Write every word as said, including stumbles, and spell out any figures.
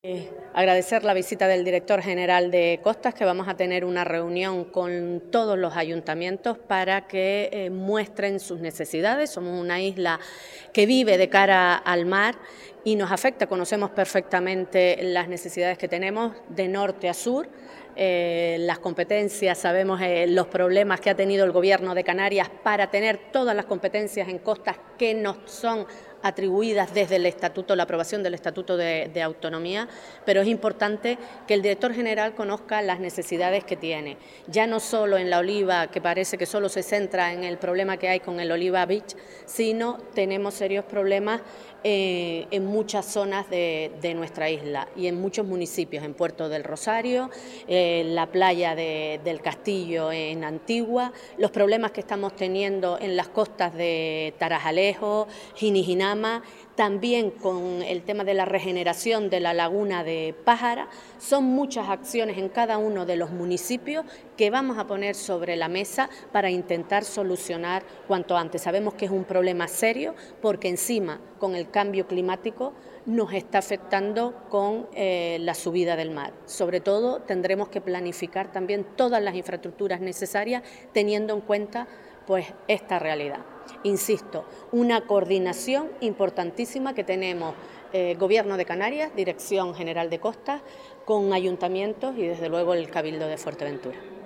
Eh, agradecer la visita del director general de Costas, que vamos a tener una reunión con todos los ayuntamientos para que eh, muestren sus necesidades. Somos una isla que vive de cara al mar y nos afecta, conocemos perfectamente las necesidades que tenemos de norte a sur. Eh, las competencias, sabemos eh, los problemas que ha tenido el Gobierno de Canarias para tener todas las competencias en costas que nos son atribuidas desde el Estatuto, la aprobación del Estatuto de, de Autonomía, pero es importante que el director general conozca las necesidades que tiene, ya no solo en la oliva, que parece que solo se centra en el problema que hay con el Oliva Beach, sino tenemos serios problemas eh, en muchas zonas de, de nuestra isla y en muchos municipios, en Puerto del Rosario, eh, la playa de, del Castillo en Antigua, los problemas que estamos teniendo en las costas de Tarajalejo, Jinijinama, también con el tema de la regeneración de la laguna de Pájara. Son muchas acciones en cada uno de los municipios que vamos a poner sobre la mesa para intentar solucionar cuanto antes. Sabemos que es un problema serio porque encima con el cambio climático nos está afectando con eh, la subida del mar. Sobre todo tendremos que planificar también todas las infraestructuras necesarias teniendo en cuenta pues esta realidad. Insisto, una coordinación importantísima que tenemos eh, Gobierno de Canarias, Dirección General de Costas, con ayuntamientos y desde luego el Cabildo de Fuerteventura.